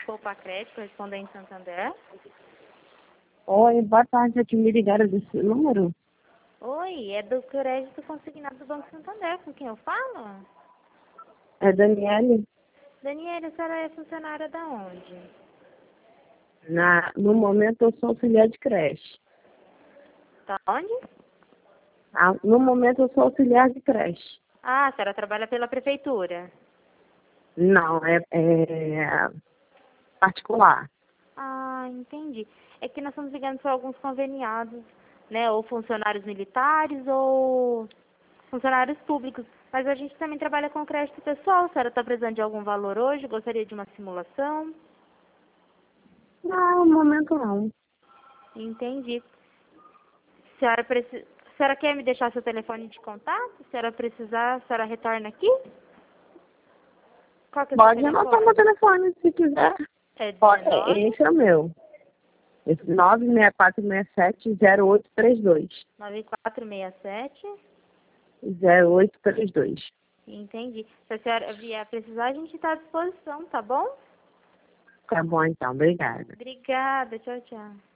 Poupa Crédito, correspondente Santander. Oi, boa tarde, aqui me ligaram desse número? Oi, é do crédito consignado do Banco Santander, com quem eu falo? É Daniele? Daniela, a senhora é funcionária da onde? No momento eu sou auxiliar de creche. Da onde? No momento eu sou auxiliar de creche. Ah, a senhora trabalha pela prefeitura. Não, é particular. Ah, entendi. É que nós estamos ligando para alguns conveniados, né? Ou funcionários militares ou funcionários públicos. Mas a gente também trabalha com crédito pessoal. A senhora está precisando de algum valor hoje? Gostaria de uma simulação? Não, no momento não. Entendi. A senhora quer me deixar seu telefone de contato? Se a senhora precisar, a senhora retorna aqui? Qual que é o seu Pode anotar meu telefone? telefone se quiser. É Pode, 19 esse é o meu. Esse 964670832. 9467. 0832. Entendi. Se a senhora vier precisar, a gente está à disposição, tá bom? Tá bom então, obrigada. Obrigada. Tchau, tchau.